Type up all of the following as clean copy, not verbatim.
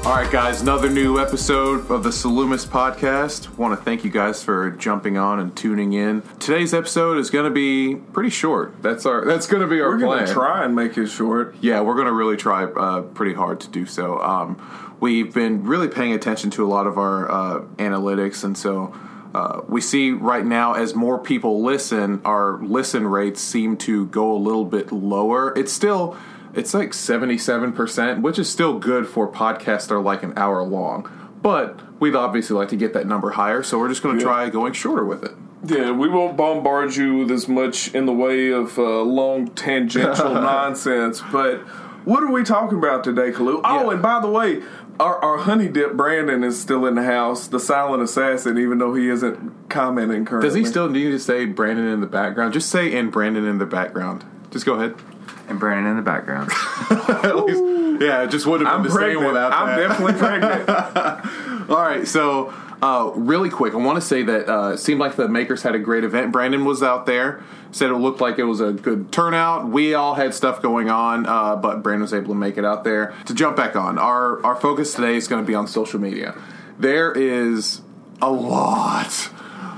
All right, guys, another new episode of the Salumis podcast. Want to thank you guys for jumping on and tuning in. Today's episode is going to be pretty short. That's going to be our plan. We're going to try and make it short. Yeah, we're going to really try pretty hard to do so. We've been really paying attention to a lot of our analytics, and so we see right now as more people listen, our listen rates seem to go a little bit lower. It's like 77%, which is still good for podcasts that are like an hour long. But we'd obviously like to get that number higher, so we're just going to try going shorter with it. Yeah, we won't bombard you with as much in the way of long tangential nonsense. But what are we talking about today, Kalu? Oh, and by the way, our honey dip Brandon is still in the house, the silent assassin, even though he isn't commenting currently. Does he still need to say Brandon in the background? Just say "and Brandon in the background." Just go ahead. And Brandon in the background. At least, yeah, it just would have been the same without that. I'm definitely pregnant. All right, so really quick, I want to say that it seemed like the makers had a great event. Brandon was out there, said it looked like it was a good turnout. We all had stuff going on, but Brandon was able to make it out there. To jump back on, our focus today is going to be on social media. There is a lot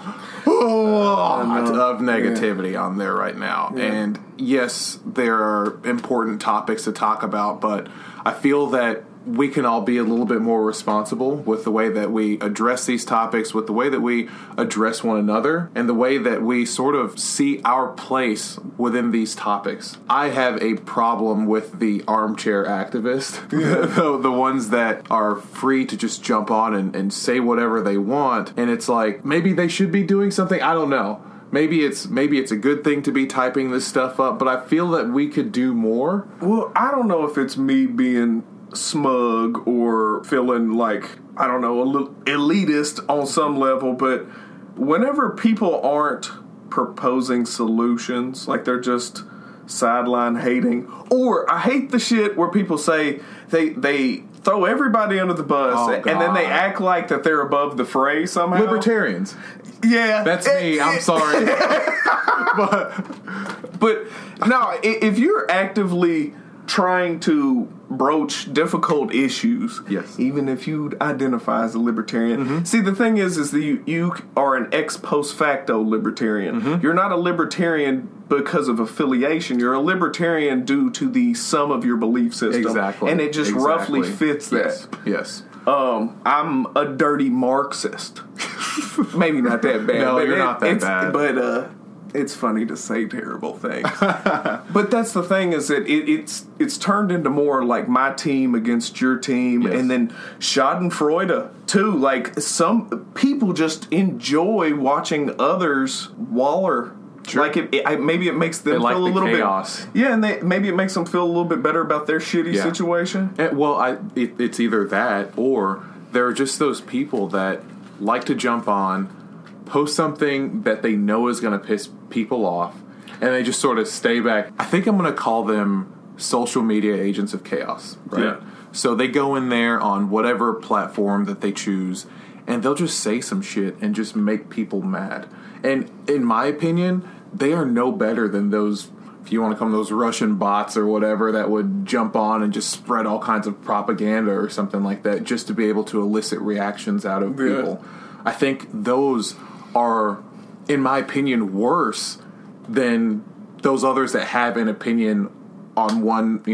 of negativity on there right now. Yeah. And yes, there are important topics to talk about, but I feel that we can all be a little bit more responsible with the way that we address these topics, with the way that we address one another, and the way that we sort of see our place within these topics. I have a problem with the armchair activist, the ones that are free to just jump on and say whatever they want, and it's like, maybe they should be doing something, I don't know. Maybe it's a good thing to be typing this stuff up, but I feel that we could do more. Well, I don't know if it's me being smug or feeling like, I don't know, a little elitist on some level, but whenever people aren't proposing solutions, like they're just sideline hating, or I hate the shit where people say they throw everybody under the bus and then they act like that they're above the fray somehow. Libertarians. Yeah. That's me. I'm sorry. But no, if you're actively trying to broach difficult issues, yes, even if you identify as a libertarian. See, the thing is that you are an ex post facto libertarian. You're not a libertarian because of affiliation. You're a libertarian due to the sum of your belief system. Exactly. And it just roughly fits that. Yes. I'm a dirty Marxist. Maybe not that bad. No, you're not that bad. But it's funny to say terrible things. But that's the thing, is that it's turned into more like my team against your team, and then Schadenfreude too. Like, some people just enjoy watching others waller. Sure. Like maybe it makes them feel a little chaos. Bit. Yeah, and maybe it makes them feel a little bit better about their shitty situation. It's either that, or there are just those people that like to jump on, post something that they know is going to piss people off, and they just sort of stay back. I think I'm going to call them social media agents of chaos, right? Yeah. So they go in there on whatever platform that they choose, and they'll just say some shit and just make people mad. And in my opinion, they are no better than those, if you want to call them those Russian bots or whatever, that would jump on and just spread all kinds of propaganda or something like that just to be able to elicit reactions out of people. I think those are, in my opinion, worse than those others that have an opinion on one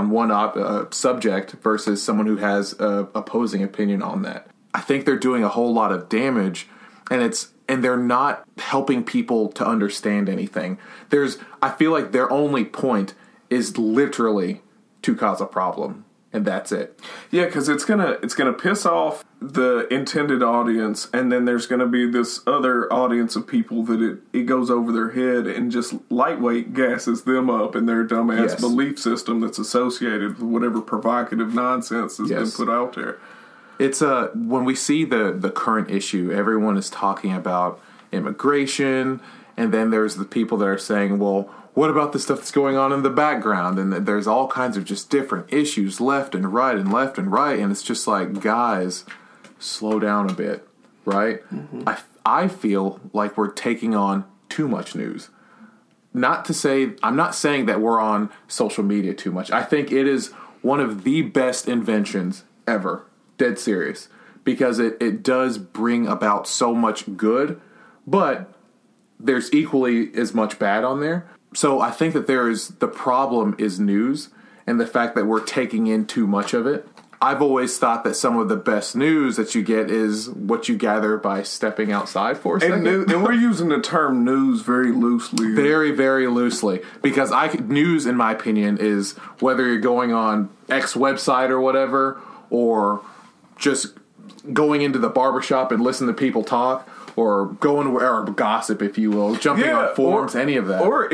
subject versus someone who has a opposing opinion on that. I think they're doing a whole lot of damage, and they're not helping people to understand anything. I feel like their only point is literally to cause a problem, and that's it. Yeah, because it's gonna piss off the intended audience, and then there's gonna be this other audience of people that it goes over their head and just lightweight gasses them up in their dumbass belief system that's associated with whatever provocative nonsense has been put out there. It's when we see the current issue, everyone is talking about immigration, and then there's the people that are saying, well, what about the stuff that's going on in the background? And there's all kinds of just different issues left and right, and it's just like, guys, slow down a bit, right? I feel like we're taking on too much news. I'm not saying that we're on social media too much. I think it is one of the best inventions ever Dead serious. Because it does bring about so much good, but there's equally as much bad on there. So I think that the problem is news and the fact that we're taking in too much of it. I've always thought that some of the best news that you get is what you gather by stepping outside for a second. And we're using the term news very loosely. Very, very loosely. Because news, in my opinion, is whether you're going on X website or whatever, or just going into the barbershop and listening to people talk, or going or gossip, if you will, jumping on forums, any of that. Or,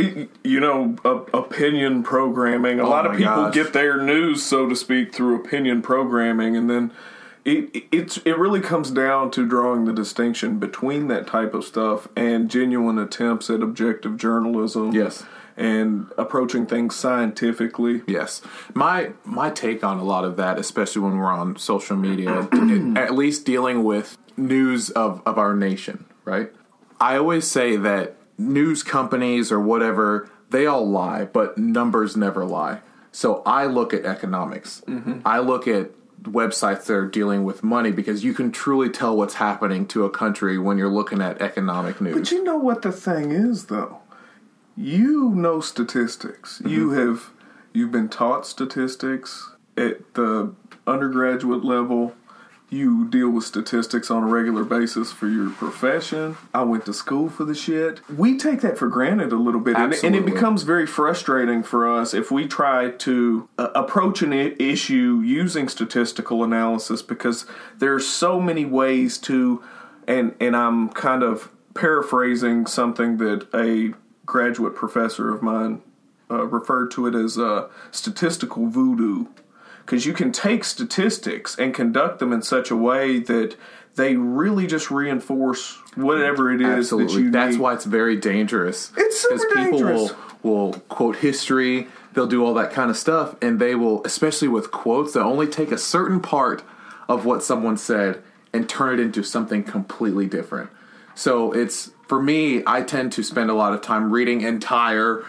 opinion programming. A lot of people get their news, so to speak, through opinion programming, and then it really comes down to drawing the distinction between that type of stuff and genuine attempts at objective journalism. Yes. And approaching things scientifically. Yes. My take on a lot of that, especially when we're on social media, at least dealing with news of our nation, right? I always say that news companies or whatever, they all lie, but numbers never lie. So I look at economics. Mm-hmm. I look at websites that are dealing with money, because you can truly tell what's happening to a country when you're looking at economic news. But you know what the thing is, though? You know statistics. Mm-hmm. You've been taught statistics at the undergraduate level. You deal with statistics on a regular basis for your profession. I went to school for the shit. We take that for granted a little bit. And it becomes very frustrating for us if we try to approach an issue using statistical analysis, because there's so many ways to, and I'm kind of paraphrasing something that a graduate professor of mine referred to it as statistical voodoo. Because you can take statistics and conduct them in such a way that they really just reinforce whatever it is that you need. That's why it's very dangerous. It's super dangerous. People will quote history, they'll do all that kind of stuff, and they will, especially with quotes, they'll only take a certain part of what someone said and turn it into something completely different. So it's, for me, I tend to spend a lot of time reading entire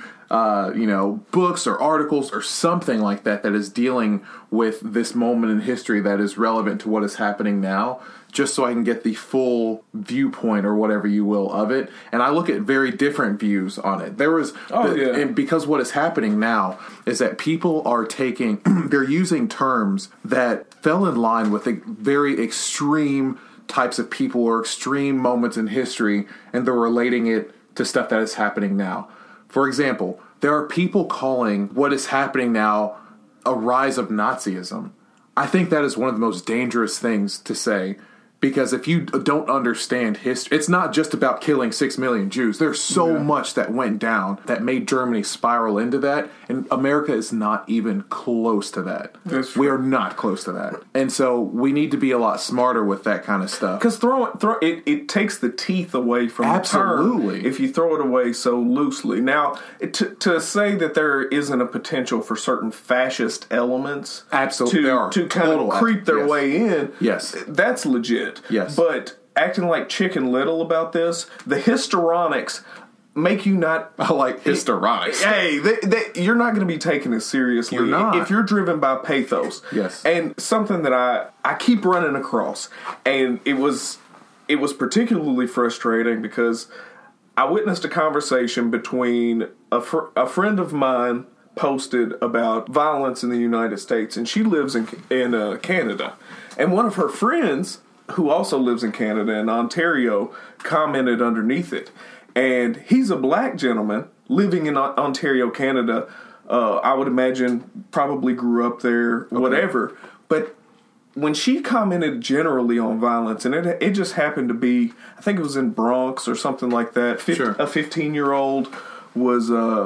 books or articles or something like that is dealing with this moment in history that is relevant to what is happening now, just so I can get the full viewpoint or whatever you will of it. And I look at very different views on it. And because what is happening now is that people are they're using terms that fell in line with very extreme types of people or extreme moments in history, and they're relating it to stuff that is happening now. For example, there are people calling what is happening now a rise of Nazism. I think that is one of the most dangerous things to say, because if you don't understand history, it's not just about killing 6 million Jews. There's so much that went down that made Germany spiral into that, and America is not even close to that. We are not close to that. And so we need to be a lot smarter with that kind of stuff. Because it takes the teeth away from the term if you throw it away so loosely. Now, to say that there isn't a potential for certain fascist elements to kind of creep their way in, that's legit. Yes. But acting like Chicken Little about this, the histrionics make you not... I like histrionics. Hey, you're not going to be taken as seriously if you're driven by pathos. Yes. And something that I keep running across, and it was particularly frustrating because I witnessed a conversation between a friend of mine posted about violence in the United States, and she lives in Canada. And one of her friends, who also lives in Canada, in Ontario, commented underneath it. And he's a black gentleman living in Ontario, Canada. I would imagine probably grew up there, whatever. But when she commented generally on violence, and it just happened to be, I think it was in Bronx or something like that. A 15-year-old was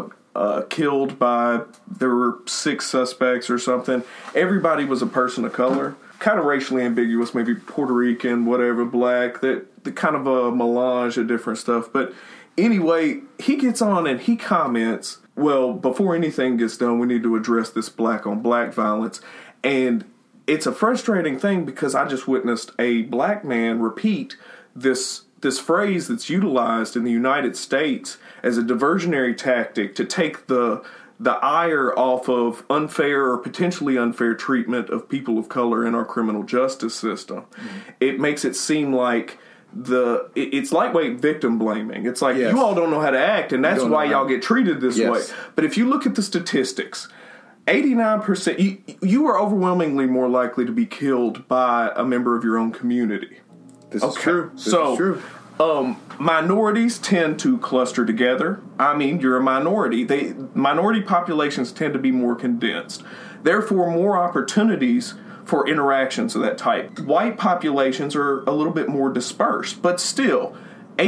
killed by, there were 6 suspects or something. Everybody was a person of color. Kind of racially ambiguous, maybe Puerto Rican, whatever, black, the kind of a melange of different stuff. But anyway, he gets on and he comments, well, before anything gets done, we need to address this black-on-black violence. And it's a frustrating thing because I just witnessed a black man repeat this phrase that's utilized in the United States as a diversionary tactic to take the the ire off of unfair or potentially unfair treatment of people of color in our criminal justice system. It makes it seem like it's lightweight victim blaming. It's like, you all don't know how to act, and that's why y'all get treated this way. But if you look at the statistics, 89%, you are overwhelmingly more likely to be killed by a member of your own community. This is true. This is true. Minorities tend to cluster together. I mean, you're a minority. Minority populations tend to be more condensed. Therefore, more opportunities for interactions of that type. White populations are a little bit more dispersed, but still,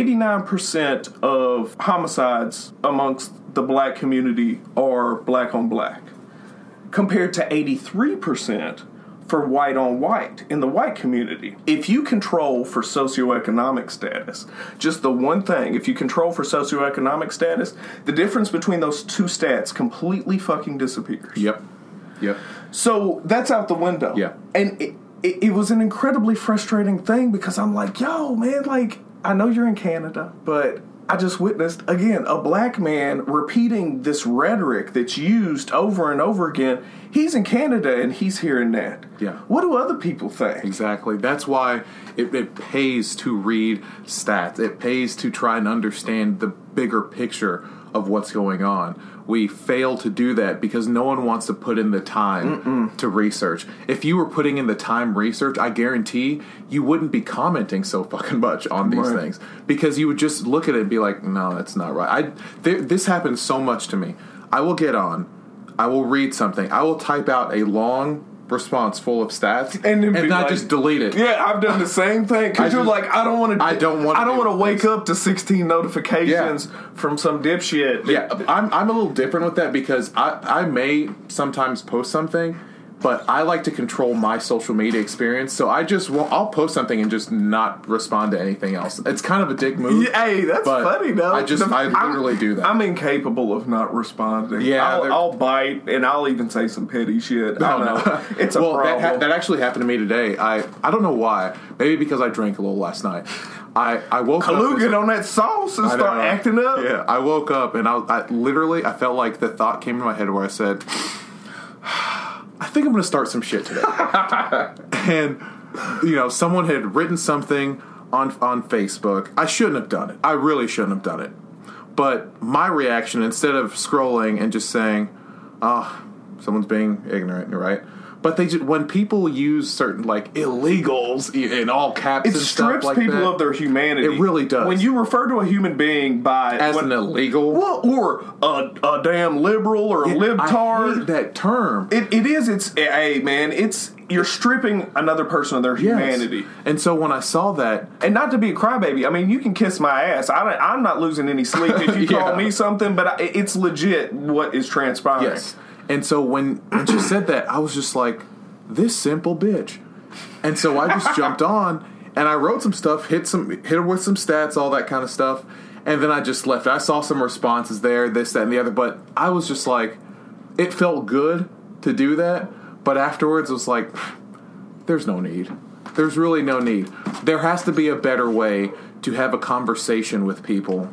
89% of homicides amongst the black community are black on black, compared to 83% for white on white in the white community. If you control for socioeconomic status, just the one thing, if you control for socioeconomic status, the difference between those two stats completely fucking disappears. Yep. So that's out the window. Yeah. And it was an incredibly frustrating thing because I'm like, yo, man, like, I know you're in Canada, but I just witnessed, again, a black man repeating this rhetoric that's used over and over again. He's in Canada and he's hearing that. Yeah. What do other people think? Exactly. That's why it pays to read stats. It pays to try and understand the bigger picture of what's going on. We fail to do that because no one wants to put in the time to research. If you were putting in the time research, I guarantee you wouldn't be commenting so fucking much on these things, because you would just look at it and be like, no, that's not right. This happens so much to me. I will get on, I will read something, I will type out a long response full of stats and then I just delete it. Yeah, I've done the same thing because you're like, I don't want to wake up to 16 notifications from some dipshit. Yeah, I'm a little different with that because I may sometimes post something, but I like to control my social media experience, so I'll post something and just not respond to anything else. It's kind of a dick move. Yeah, hey, that's funny though. I literally do that. I'm incapable of not responding. Yeah, I'll bite and I'll even say some petty shit. I don't know. It's a problem. That actually happened to me today. I don't know why. Maybe because I drank a little last night. I woke up. Get on that sauce and start acting up. Yeah, I woke up and I literally felt like the thought came to my head where I said, I think I'm going to start some shit today. And, someone had written something on Facebook. I shouldn't have done it. I really shouldn't have done it. But my reaction, instead of scrolling and just saying, oh, someone's being ignorant, right? But when people use certain, like, illegals in all caps and stuff like that. It strips people of their humanity. It really does. When you refer to a human being as an illegal. Well, or a damn liberal or a libtard. I hate that term. It is. Hey, man, you're stripping another person of their humanity. And so when I saw that... And not to be a crybaby, I mean, you can kiss my ass. I'm not losing any sleep if you call me something, but it's legit what is transpiring. Yes. And so when she said that, I was just like, this simple bitch. And so I just jumped on, and I wrote some stuff, hit her with some stats, all that kind of stuff, and then I just left. I saw some responses there, this, that, and the other, but I was just like, it felt good to do that, but afterwards it was like, there's no need. There's really no need. There has to be a better way to have a conversation with people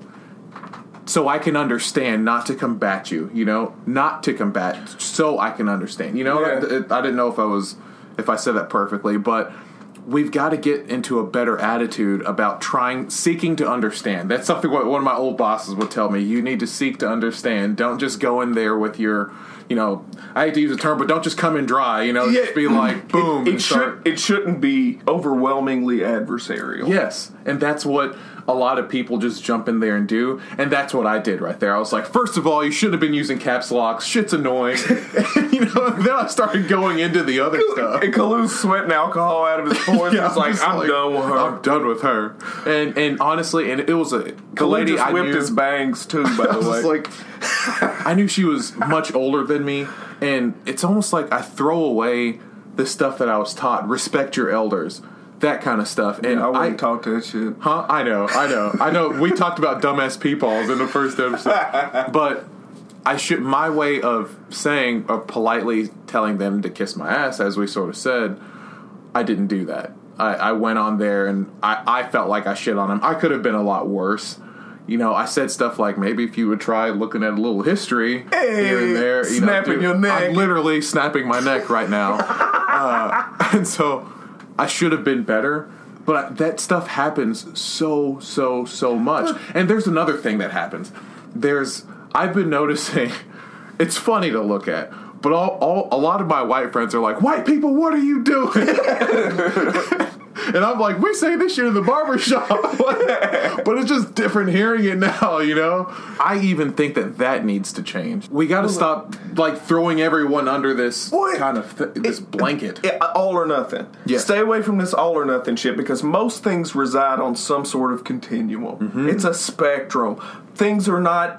so I can understand, not to combat you, not to combat, so I can understand, I didn't know if I said that perfectly, but we've got to get into a better attitude about seeking to understand. That's something one of my old bosses would tell me. You need to seek to understand. Don't just go in there with your, I hate to use the term, but don't just come in dry, just be like, boom. It shouldn't be overwhelmingly adversarial. Yes, and that's what a lot of people just jump in there and do, and that's what I did right there. I was like, first of all, you shouldn't have been using caps locks. Shit's annoying. Then I started going into the other stuff. And Kalu's sweating alcohol out of his pores. Yeah, It's like, I'm done with her. I'm done with her. And honestly, and it was the lady just whipped his bangs too, by the way. Like, I knew she was much older than me, and it's almost like I throw away the stuff that I was taught. Respect your elders. That kind of stuff. And I wouldn't talk that shit. Huh? I know. We talked about dumbass peepaws in the first episode. But my way of politely telling them to kiss my ass, as we sort of said, I didn't do that. I went on there and I felt like I shit on them. I could have been a lot worse. I said stuff like, maybe if you would try looking at a little history Hey, here and there. snapping your neck. I'm literally snapping my neck right now. And so I should have been better. But that stuff happens so much. And there's another thing that happens. I've been noticing, it's funny to look at, but a lot of my white friends are like, white people, what are you doing? And I'm like, we say this shit in the barbershop. But it's just different hearing it now, I even think that needs to change. We got to stop, throwing everyone under this kind of this blanket. All or nothing. Yes. Stay away from this all or nothing shit, because most things reside on some sort of continuum. Mm-hmm. It's a spectrum. Things are not,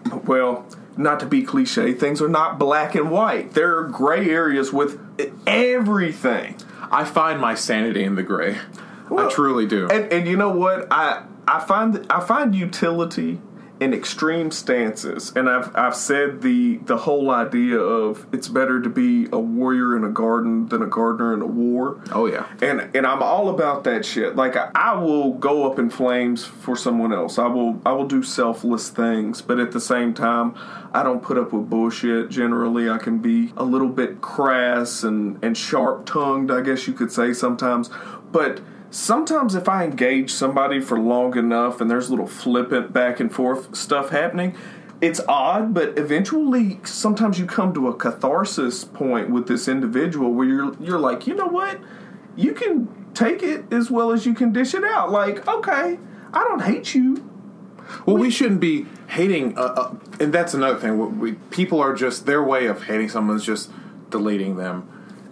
not to be cliche, things are not black and white. There are gray areas with everything. I find my sanity in the gray. I truly do. And you know what? I find utility in extreme stances, and I've said the whole idea of it's better to be a warrior in a garden than a gardener in a war. Oh yeah. And I'm all about that shit. Like I will go up in flames for someone else. I will do selfless things, but at the same time, I don't put up with bullshit. Generally, I can be a little bit crass and sharp-tongued, I guess you could say sometimes. But sometimes if I engage somebody for long enough and there's little flippant back and forth stuff happening, it's odd, but eventually sometimes you come to a catharsis point with this individual where you're like, you know what? You can take it as well as you can dish it out. Like, okay, I don't hate you. Well, we shouldn't be hating, and that's another thing. People are just, their way of hating someone is just deleting them.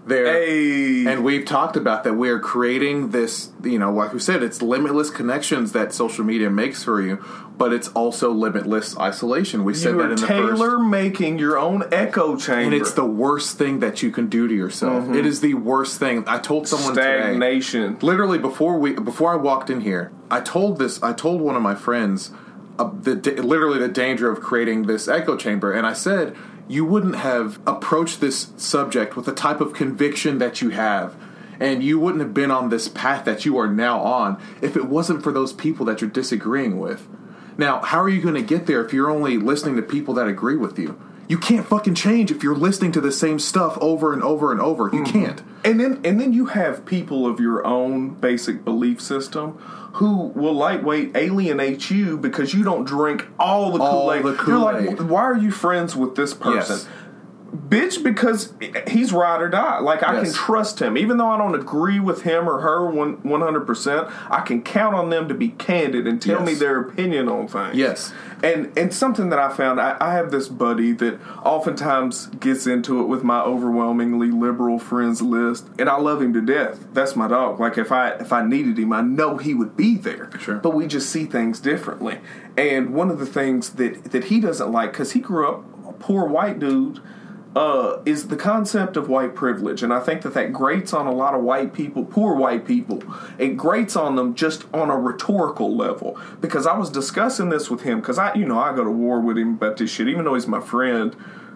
And we've talked about that. We're creating this, like we said, it's limitless connections that social media makes for you, but it's also limitless isolation. We said that in the first. Tailor-making your own echo chamber. And it's the worst thing that you can do to yourself. Mm-hmm. It is the worst thing. I told someone Stagnation. Today, literally before I walked in here, I told one of my friends literally the danger of creating this echo chamber, and I said, you wouldn't have approached this subject with the type of conviction that you have, and you wouldn't have been on this path that you are now on if it wasn't for those people that you're disagreeing with. Now, how are you going to get there if you're only listening to people that agree with you? You can't fucking change if you're listening to the same stuff over and over and over. You can't. And then you have people of your own basic belief system who will lightweight alienate you because you don't drink all the Kool-Aid. You're like, why are you friends with this person? Yes. Bitch, because he's ride or die. Like, I can trust him. Even though I don't agree with him or her 100%, I can count on them to be candid and tell me their opinion on things. Yes. And something that I found, I have this buddy that oftentimes gets into it with my overwhelmingly liberal friends list, and I love him to death. That's my dog. Like, if I needed him, I know he would be there. Sure. But we just see things differently. And one of the things that he doesn't like, because he grew up a poor white dude, is the concept of white privilege. And I think that grates on a lot of white people, poor white people. It grates on them just on a rhetorical level. Because I was discussing this with him, because I go to war with him about this shit. Even though he's my friend,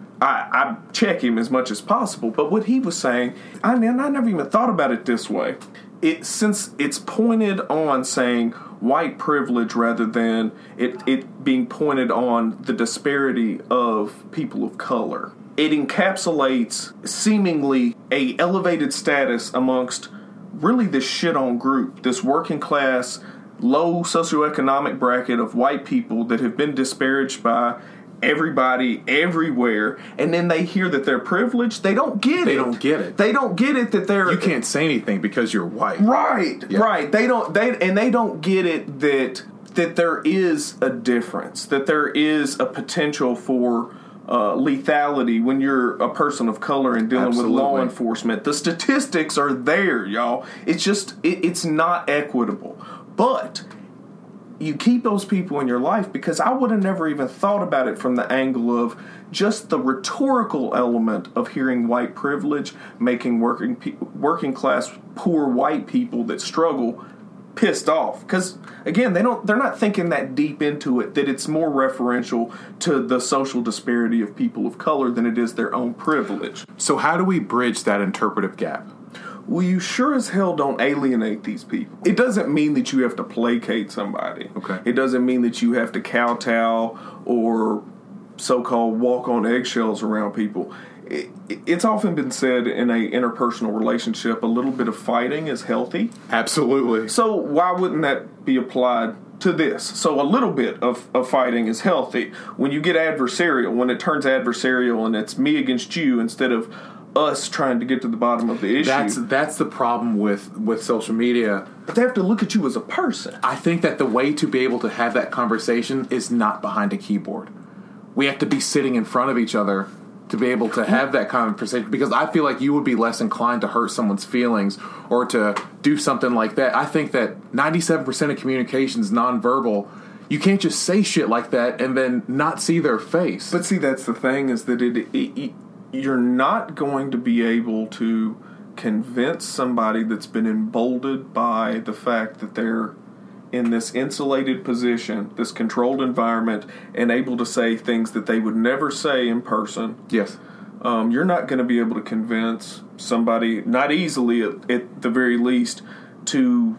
I check him as much as possible. But what he was saying, I never even thought about it this way. Since it's pointed on saying white privilege rather than it being pointed on the disparity of people of color, it encapsulates seemingly a elevated status amongst really this shit-on group, this working class, low socioeconomic bracket of white people that have been disparaged by everybody, everywhere, and then they hear that they're privileged. They don't get it. They don't get it. They don't get it that they're... You can't say anything because you're white. Right, yeah. Right. They don't get it that there is a difference, that there is a potential for lethality when you're a person of color and dealing with law enforcement. The statistics are there, y'all. It's just, it's not equitable. But you keep those people in your life, because I would have never even thought about it from the angle of just the rhetorical element of hearing white privilege making working class poor white people that struggle pissed off. Because again, they're not thinking that deep into it, that it's more referential to the social disparity of people of color than it is their own privilege. So how do we bridge that interpretive gap? well, you sure as hell don't alienate these people. It doesn't mean that you have to placate somebody. Okay. It doesn't mean that you have to kowtow or so-called walk on eggshells around people. It's often been said in a interpersonal relationship, a little bit of fighting is healthy. Absolutely. So why wouldn't that be applied to this? So a little bit of fighting is healthy. When you get adversarial, when it turns adversarial and it's me against you instead of us trying to get to the bottom of the issue. That's the problem with social media. But they have to look at you as a person. I think that the way to be able to have that conversation is not behind a keyboard. We have to be sitting in front of each other to be able to have that conversation, because I feel like you would be less inclined to hurt someone's feelings or to do something like that. I think that 97% of communication is nonverbal. You can't just say shit like that and then not see their face. But see, that's the thing, is that you're not going to be able to convince somebody that's been emboldened by the fact that they're in this insulated position, this controlled environment, and able to say things that they would never say in person. Yes. You're not going to be able to convince somebody, not easily at the very least, to,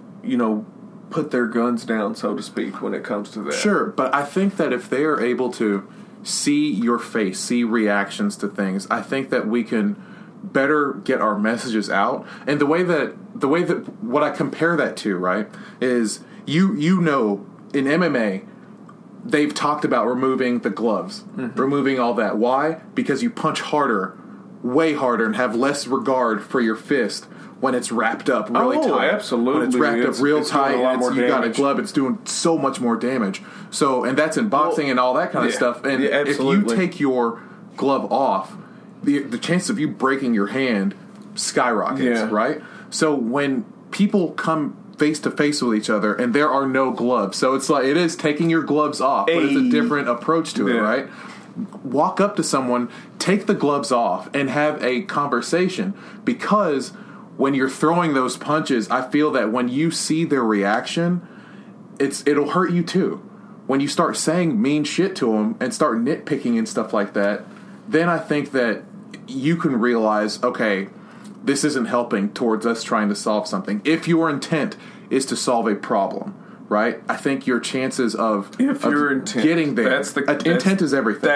put their guns down, so to speak, when it comes to that. Sure, but I think that if they are able to see your face, see reactions to things, I think that we can better get our messages out. And the way that what I compare that to, right, is you know, in MMA they've talked about removing the gloves, removing all that. Why? Because you punch harder, way harder, and have less regard for your fist when it's wrapped up really tight. Oh, absolutely. When it's wrapped up real tight and you got a damage. glove, it's doing so much more damage. So, and that's in boxing and all that kind of stuff. And if you take your glove off, the chance of you breaking your hand skyrockets, right? So when people come face to face with each other and there are no gloves, so it's like it is taking your gloves off, but it's a different approach to it, right? Walk up to someone, take the gloves off, and have a conversation, because when you're throwing those punches, I feel that when you see their reaction, it'll hurt you too. When you start saying mean shit to them and start nitpicking and stuff like that, then I think that you can realize, okay, this isn't helping towards us trying to solve something. If your intent is to solve a problem, right? I think your chances of getting there. Intent is everything.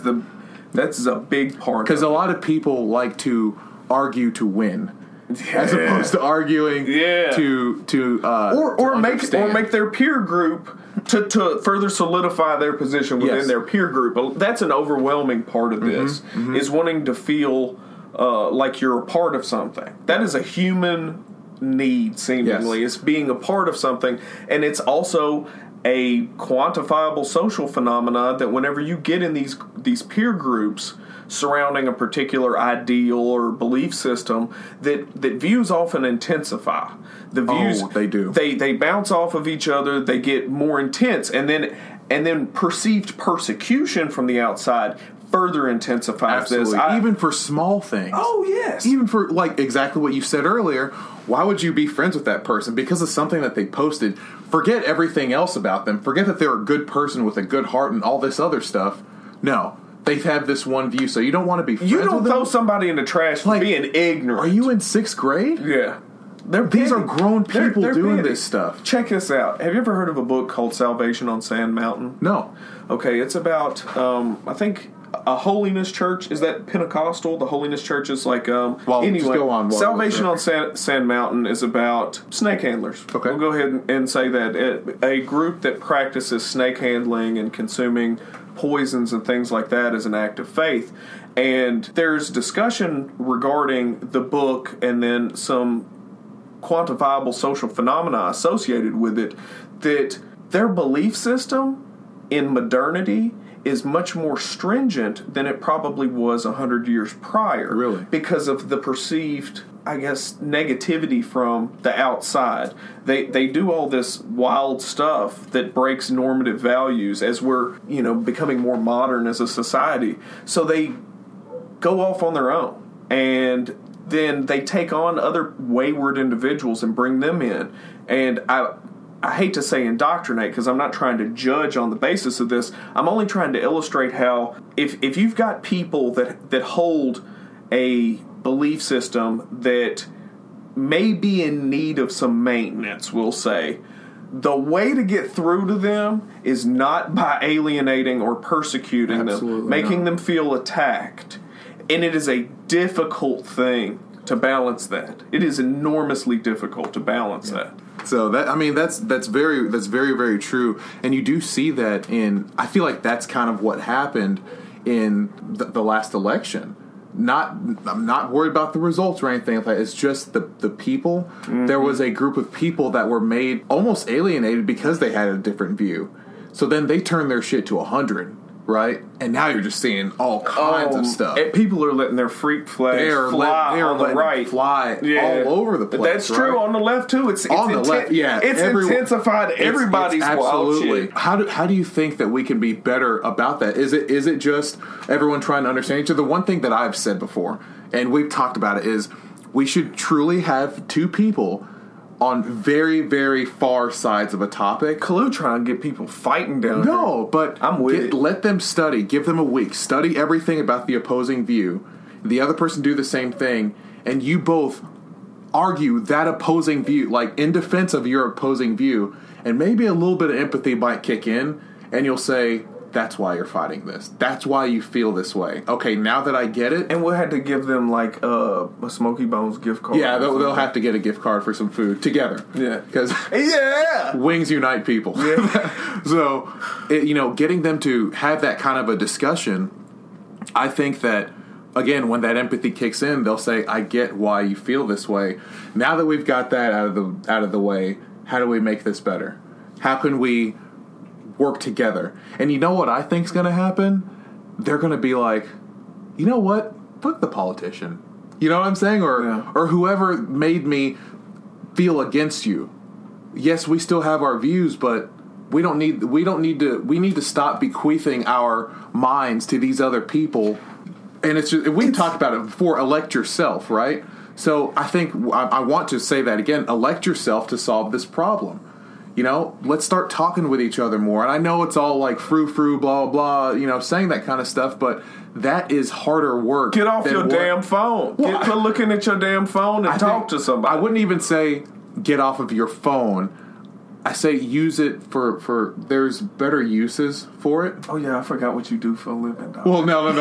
That's a big part. Because a lot of people like to argue to win, as opposed to arguing to make their peer group to further solidify their position within their peer group. That's an overwhelming part of this, is wanting to feel like you're a part of something. That is a human need, seemingly. Yes. It's being a part of something, and it's also a quantifiable social phenomena that whenever you get in these peer groups surrounding a particular ideal or belief system, that views often intensify. The views they do. They bounce off of each other, they get more intense, and then perceived persecution from the outside further intensifies this. Even for small things. Oh, yes. Even for, like, exactly what you said earlier, why would you be friends with that person? Because of something that they posted. Forget everything else about them. Forget that they're a good person with a good heart and all this other stuff. No. They have this one view, so you don't want to be friends with them. You don't throw somebody in the trash for being ignorant. Are you in 6th grade? Yeah. These are grown people doing this stuff. Check this out. Have you ever heard of a book called Salvation on Sand Mountain? No. Okay, it's about, I think, a holiness church. Is that Pentecostal? The holiness church is like, anyway, just go on. Salvation on Sand Mountain is about snake handlers. Okay. We'll go ahead and say that. A group that practices snake handling and consuming poisons and things like that as an act of faith. And there's discussion regarding the book and then some quantifiable social phenomena associated with it, that their belief system in modernity is much more stringent than it probably was 100 years prior. Really? Because of the perceived, I guess, negativity from the outside. They do all this wild stuff that breaks normative values as we're, becoming more modern as a society. So they go off on their own. And then they take on other wayward individuals and bring them in. And I hate to say indoctrinate, because I'm not trying to judge on the basis of this. I'm only trying to illustrate how if you've got people that hold a belief system that may be in need of some maintenance, we'll say, the way to get through to them is not by alienating or persecuting them, making them feel attacked. And it is a difficult thing to balance that. It is enormously difficult to balance that. So that's very very true, and you do see that I feel like that's kind of what happened in the last election. I'm not worried about the results or anything like that. It's just the people. Mm-hmm. There was a group of people that were made almost alienated because they had a different view. So then they turned their shit to 100, right? And now you're just seeing all kinds of stuff. People are letting their freak flags fly on the right, fly all over the place. That's true on the left too. It's on the left, yeah. It's intensified everybody's wild shit. How do you think that we can be better about that? Is it just everyone trying to understand each other? The one thing that I've said before, and we've talked about it, is we should truly have two people on very, very far sides of a topic. Clue trying to get people fighting down No, but I'm with it. Let them study. Give them a week. Study everything about the opposing view. The other person do the same thing. And you both argue that opposing view, like in defense of your opposing view. And maybe a little bit of empathy might kick in. And you'll say, that's why you're fighting this. That's why you feel this way. Okay, now that I get it. And we'll have to give them like a Smoky Bones gift card. Yeah, they'll have to get a gift card for some food together. Yeah. Because yeah, wings unite people. Yeah. So, getting them to have that kind of a discussion, I think that, again, when that empathy kicks in, they'll say, I get why you feel this way. Now that we've got that out of the way, how do we make this better? How can we work together? And you know what I think's going to happen? They're going to be like, you know what? Fuck the politician. You know what I'm saying? Or whoever made me feel against you. Yes, we still have our views, but we need to stop bequeathing our minds to these other people. And we've talked about it before. Elect yourself, right? So I think I want to say that again. Elect yourself to solve this problem. Let's start talking with each other more. And I know it's all like frou-frou, blah, blah, saying that kind of stuff, but that is harder work. Get off your damn phone. Well, Get to looking at your damn phone and talk to somebody. I wouldn't even say get off of your phone. I say use it for there's better uses for it. Oh, yeah, I forgot what you do for a living, dog. Well, no.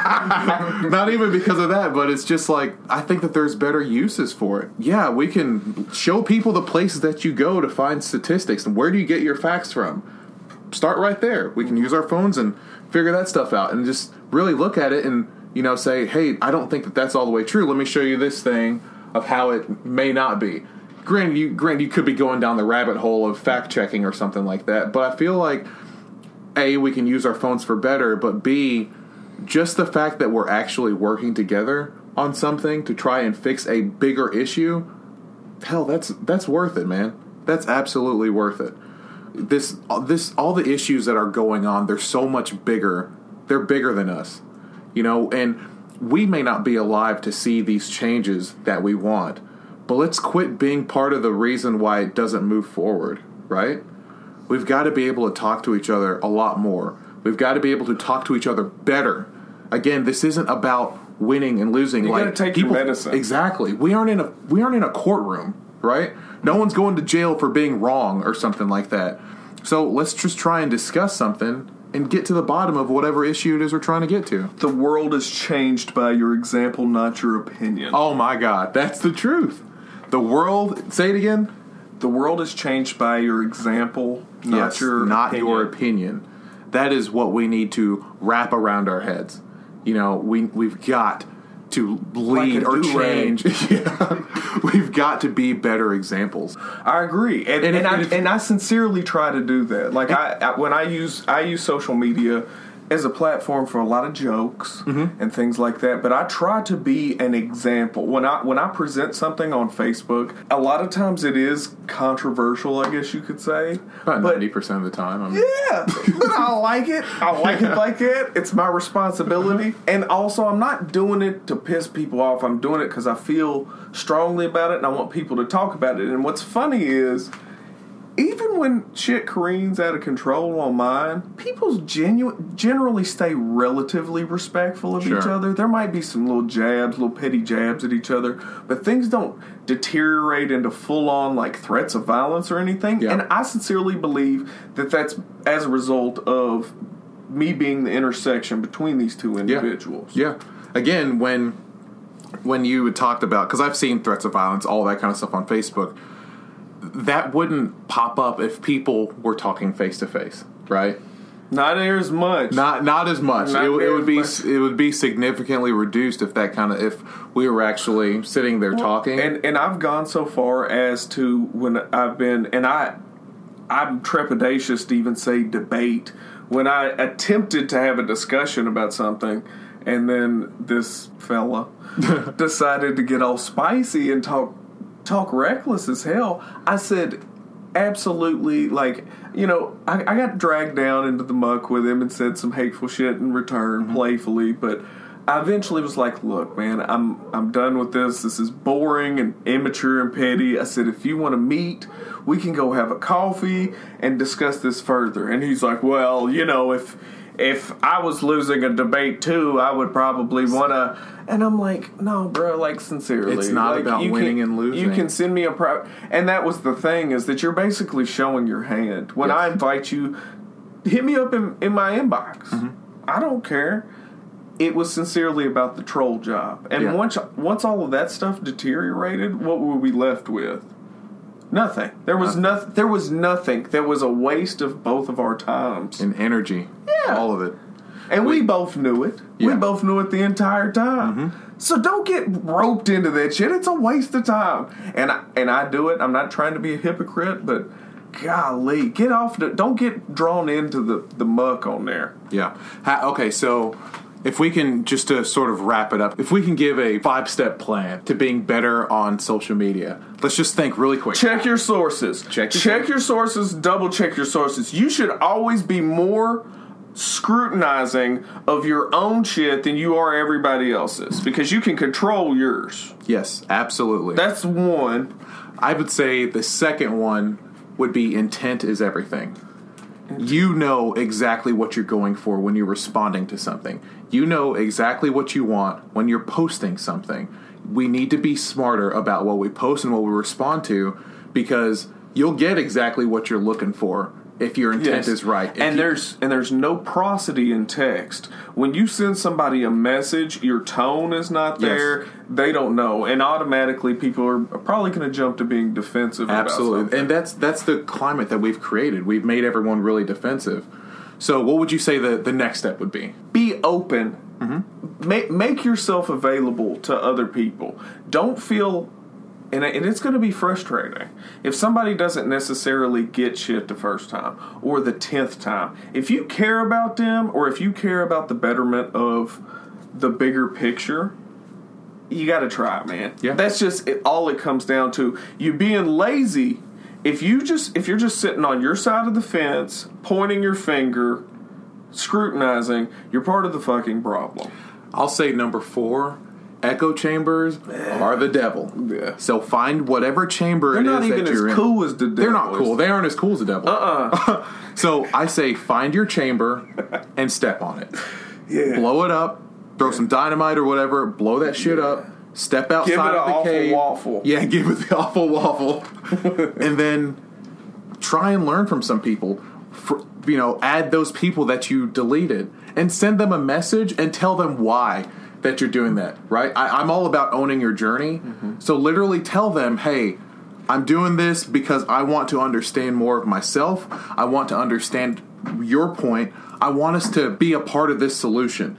Not even because of that, but it's just like, I think that there's better uses for it. Yeah, we can show people the places that you go to find statistics, and where do you get your facts from? Start right there. We can use our phones and figure that stuff out, and just really look at it and, say, hey, I don't think that that's all the way true. Let me show you this thing of how it may not be. Granted, you could be going down the rabbit hole of fact-checking or something like that, but I feel like, A, we can use our phones for better, but B, just the fact that we're actually working together on something to try and fix a bigger issue, hell, that's worth it, man. That's absolutely worth it. All the issues that are going on, they're so much bigger. They're bigger than us, and we may not be alive to see these changes that we want. But let's quit being part of the reason why it doesn't move forward, right? We've got to be able to talk to each other a lot more. We've got to be able to talk to each other better. Again, this isn't about winning and losing. You got to take your medicine. Exactly. We aren't in a courtroom, right? No one's going to jail for being wrong or something like that. So let's just try and discuss something and get to the bottom of whatever issue it is we're trying to get to. The world is changed by your example, not your opinion. Oh my God, that's the truth. The world, say it again. The world is changed by your example, not your opinion. That is what we need to wrap around our heads. We've got to lead or change. Yeah. We've got to be better examples. I agree, and I sincerely try to do that. Like I use social media as a platform for a lot of jokes and things like that, but I try to be an example. When I present something on Facebook, a lot of times it is controversial, I guess you could say. About 90% of the time. Yeah, but I like it. I like it like that. It's my responsibility. And also, I'm not doing it to piss people off. I'm doing it because I feel strongly about it and I want people to talk about it. And what's funny is, even when shit careens out of control online, people generally stay relatively respectful of each other. There might be some little petty jabs at each other, but things don't deteriorate into full-on, like, threats of violence or anything. Yeah. And I sincerely believe that that's as a result of me being the intersection between these two individuals. Yeah. Again, when you had talked about, because I've seen threats of violence, all that kind of stuff on Facebook, that wouldn't pop up if people were talking face to face, right? Not as much. Not as much. It would be significantly reduced if we were actually sitting there talking. And I've gone so far as to when I've been, and I'm trepidatious to even say debate, when I attempted to have a discussion about something, and then this fella decided to get all spicy and talk reckless as hell. I said, absolutely, like, you know, I got dragged down into the muck with him and said some hateful shit in return, playfully, but I eventually was like, look, man, I'm done with this. This is boring and immature and petty. I said, if you want to meet, we can go have a coffee and discuss this further. And he's like, well, you know, if I was losing a debate too, I would probably want to. And I'm like, no, bro, like, sincerely. It's not about winning and losing. You can send me a and that was the thing, is that you're basically showing your hand. When I invite you, hit me up in my inbox. Mm-hmm. I don't care. It was sincerely about the troll job. And once all of that stuff deteriorated, what were we left with? Nothing. There was nothing. There was nothing. There was a waste of both of our times and energy. Yeah, all of it. And we both knew it. Yeah. We both knew it the entire time. Mm-hmm. So don't get roped into that shit. It's a waste of time. And I do it. I'm not trying to be a hypocrite, but golly, get off don't get drawn into the muck on there. Yeah. Okay, so if we can, just to sort of wrap it up, if we can give a 5-step plan to being better on social media, let's just think really quick. Check your sources. Check your sources. Double check your sources. You should always be more scrutinizing of your own shit than you are everybody else's, because you can control yours. Yes, absolutely. That's one. I would say the second one would be intent is everything. You know exactly what you're going for when you're responding to something. You know exactly what you want when you're posting something. We need to be smarter about what we post and what we respond to, because you'll get exactly what you're looking for if your intent is right. There's no prosody in text. When you send somebody a message, your tone is not there. Yes. They don't know, and automatically people are probably going to jump to being defensive. Absolutely, about something. And that's the climate that we've created. We've made everyone really defensive. So, what would you say the next step would be? Be open. Mm-hmm. Make yourself available to other people. Don't feel. And it's going to be frustrating if somebody doesn't necessarily get shit the first time or the 10th time. If you care about them, or if you care about the betterment of the bigger picture, you got to try, man. Yeah. That's just all it comes down to. You being lazy. If you're just sitting on your side of the fence, pointing your finger, scrutinizing, you're part of the fucking problem. I'll say number 4. Echo chambers are the devil. Yeah. So find whatever chamber it is that you're in. They're not even as cool as the devil. They're not cool. They aren't as cool as the devil. So I say find your chamber and step on it. Yeah. Blow it up. Throw some dynamite or whatever. Blow that shit up. Step outside of the cave. Give it an awful waffle. Yeah, give it the awful waffle. And then try and learn from some people. Add those people that you deleted and send them a message and tell them why that you're doing that, right? I'm all about owning your journey. Mm-hmm. So literally tell them, hey, I'm doing this because I want to understand more of myself. I want to understand your point. I want us to be a part of this solution.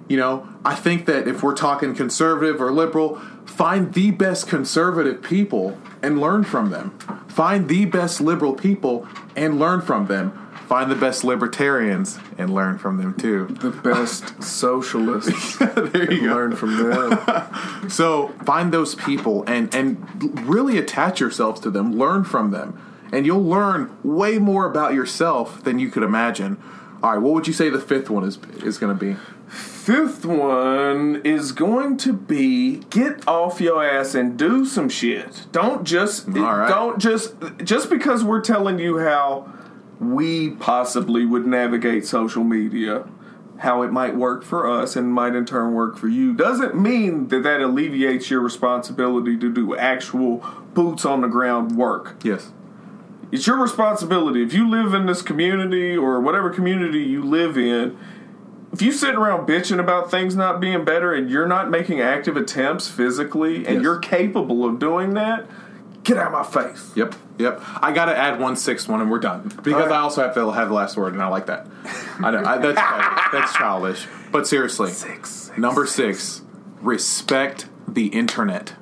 I think that if we're talking conservative or liberal, find the best conservative people and learn from them. Find the best liberal people and learn from them. Find the best libertarians and learn from them too. The best socialists. There you go. Learn from them. So find those people and really attach yourselves to them. Learn from them. And you'll learn way more about yourself than you could imagine. All right, what would you say the fifth one is going to be? Fifth one is going to be get off your ass and do some shit. Don't just because we're telling you how we possibly would navigate social media, how it might work for us and might in turn work for you, doesn't mean that alleviates your responsibility to do actual boots on the ground work. Yes. It's your responsibility. If you live in this community or whatever community you live in, if you sit around bitching about things not being better and you're not making active attempts physically and you're capable of doing that, get out of my face. Yep. I got to add 1/6 one and we're done. Because right. I also have to have the last word and I like that. I know. That's childish. But seriously. Number 6. Respect the internet.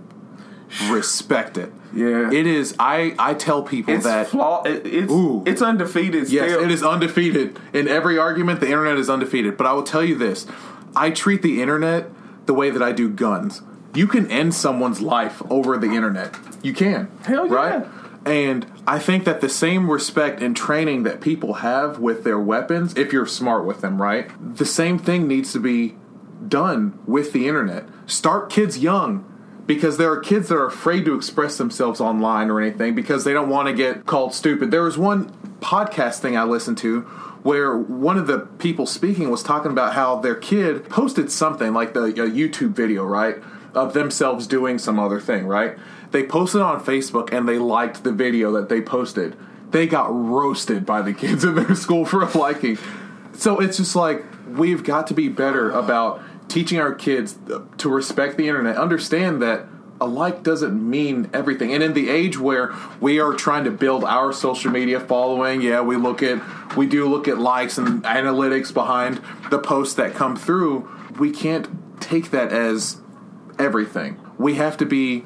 Respect it. Yeah. It is. I tell people it's that. It's undefeated still. Yes, it is undefeated. In every argument, the internet is undefeated. But I will tell you this. I treat the internet the way that I do guns. You can end someone's life over the internet. You can. Hell yeah. Right? And I think that the same respect and training that people have with their weapons, if you're smart with them, right? The same thing needs to be done with the internet. Start kids young. Because there are kids that are afraid to express themselves online or anything because they don't want to get called stupid. There was one podcast thing I listened to where one of the people speaking was talking about how their kid posted something like a YouTube video, right, of themselves doing some other thing, right? They posted on Facebook and they liked the video that they posted. They got roasted by the kids in their school for liking. So it's just like we've got to be better about teaching our kids to respect the internet, understand that a like doesn't mean everything. And in the age where we are trying to build our social media following, we do look at likes and analytics behind the posts that come through. We can't take that as everything. We have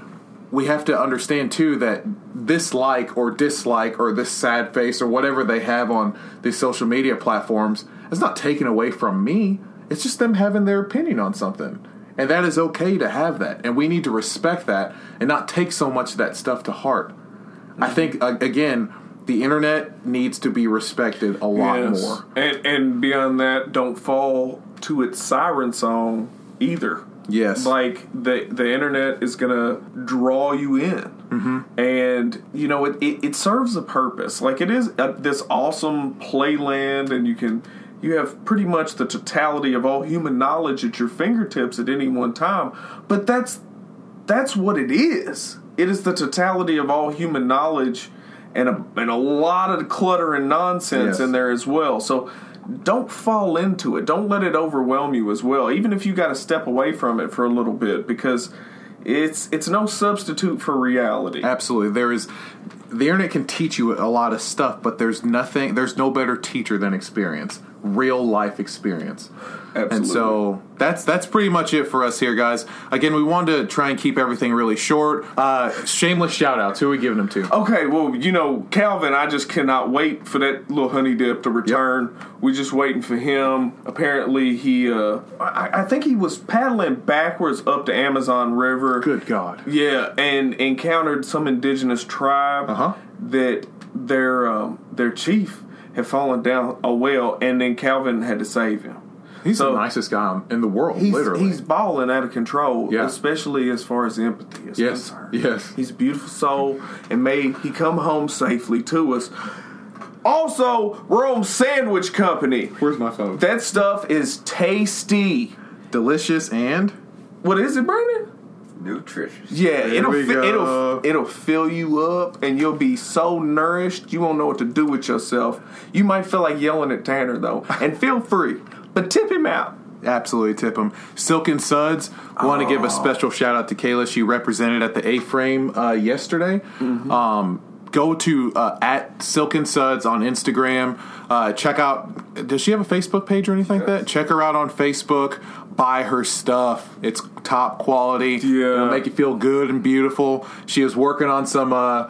to understand too that this like or dislike or this sad face or whatever they have on these social media platforms is not taken away from me. It's just them having their opinion on something. And that is okay to have that. And we need to respect that and not take so much of that stuff to heart. Mm-hmm. I think, again, the internet needs to be respected a lot more. And beyond that, don't fall to its siren song either. Yes. Like, the internet is going to draw you in. Mm-hmm. And, it serves a purpose. Like, it is this awesome playland, and you have pretty much the totality of all human knowledge at your fingertips at any one time. But that's what it is. It is the totality of all human knowledge and a lot of clutter and nonsense in there as well. So don't fall into it. Don't let it overwhelm you as well, even if you got to step away from it for a little bit, because it's no substitute for reality. Absolutely. The internet can teach you a lot of stuff, but there's no better teacher than experience. Real life experience. Absolutely. And so that's pretty much it for us here, guys. Again, we wanted to try and keep everything really short. Shameless shout outs. Who are we giving them to? Okay, well, Calvin, I just cannot wait for that little honey dip to return. Yep. We're just waiting for him. Apparently he I think he was paddling backwards up the Amazon River. Good God. Yeah, and encountered some indigenous tribe that their chief had fallen down a well, and then Calvin had to save him. He's the nicest guy in the world, literally. He's balling out of control, especially as far as empathy is concerned. Yes. He's a beautiful soul, and may he come home safely to us. Also, Rome Sandwich Company. Where's my phone? That stuff is tasty. Delicious and... What is it, Brandon? Nutritious. Yeah, it'll fill you up, and you'll be so nourished you won't know what to do with yourself. You might feel like yelling at Tanner though, and feel free, but tip him out. Absolutely tip him. Silk and Suds. I want to give a special shout out to Kayla. She represented at the A-Frame yesterday. Mm-hmm. Go to at Silk and Suds on Instagram. Check out. Does she have a Facebook page or anything like that? Check her out on Facebook. Buy her stuff. It's top quality. Yeah. It'll make you feel good and beautiful. She is working on some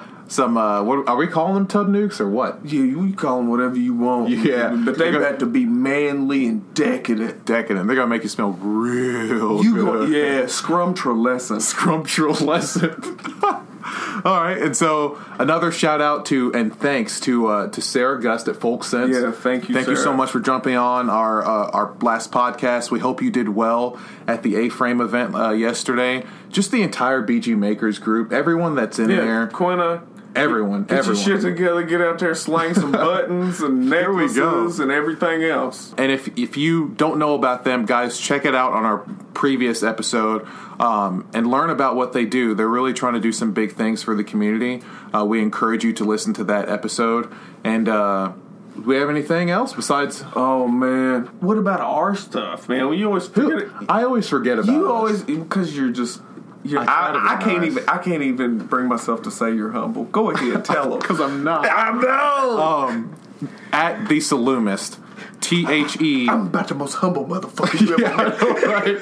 what are we calling them, tub nukes or what? Yeah, you call them whatever you want. Yeah. But they've got to be manly and decadent. They're going to make you smell real good. Scrumptralescent. Scrumptralescent. All right, and so another shout out to and thanks to Sarah Gust at Folk Sense. Yeah, thank you, Thank you Sarah. so much for jumping on our last podcast. We hope you did well at the A-Frame event yesterday. Just the entire BG Makers group, everyone that's in there. Quinna. Everyone. Get your shit together, get out there, slang some buttons and necklaces and everything else. And if you don't know about them, guys, check it out on our previous episode and learn about what they do. They're really trying to do some big things for the community. We encourage you to listen to that episode. And do we have anything else besides... Oh, man. What about our stuff, man? You always forget it. I always forget about it. You always... Because you're just... I can't even bring myself to say you're humble. Go ahead, tell them. Because I'm not. I know. At the Salumist, THE. I'm about the most humble motherfucker you ever heard. Right.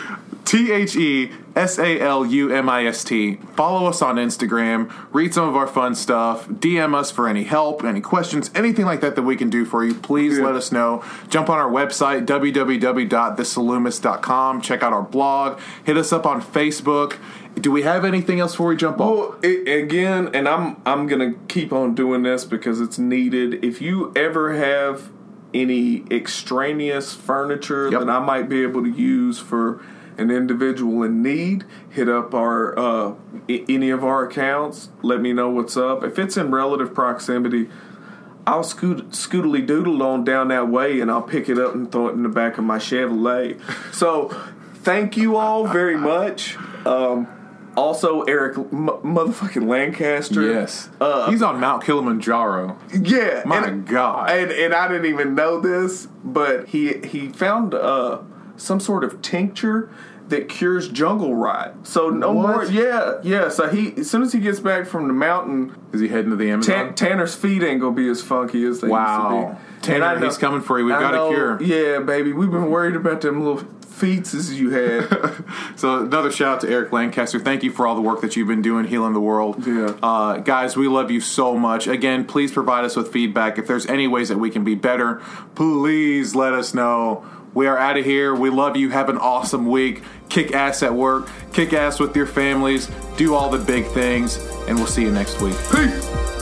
THESALUMIST. Follow us on Instagram. Read some of our fun stuff. DM us for any help, any questions, anything like that we can do for you. Please let us know. Jump on our website, www.thesalumist.com. Check out our blog. Hit us up on Facebook. Do we have anything else before we jump off? Well, again, and I'm going to keep on doing this because it's needed. If you ever have any extraneous furniture that I might be able to use for an individual in need, hit up our any of our accounts. Let me know what's up. If it's in relative proximity, I'll scootily doodle on down that way, and I'll pick it up and throw it in the back of my Chevrolet. So, thank you all very much. Also, Eric motherfucking Lancaster. Yes. He's on Mount Kilimanjaro. Yeah. My God. And I didn't even know this, but he found some sort of tincture that cures jungle rot. So no more. Yeah. So as soon as he gets back from the mountain, is he heading to the Amazon? Tanner's feet ain't gonna be as funky as they used to be. Tanner, he's coming for you. We've got a cure. Yeah, baby. We've been worried about them little feats as you had. So another shout out to Eric Lancaster. Thank you for all the work that you've been doing healing the world. Yeah. Guys, we love you so much. Again, please provide us with feedback. If there's any ways that we can be better, please let us know. We are out of here. We love you. Have an awesome week. Kick ass at work. Kick ass with your families. Do all the big things. And we'll see you next week. Peace.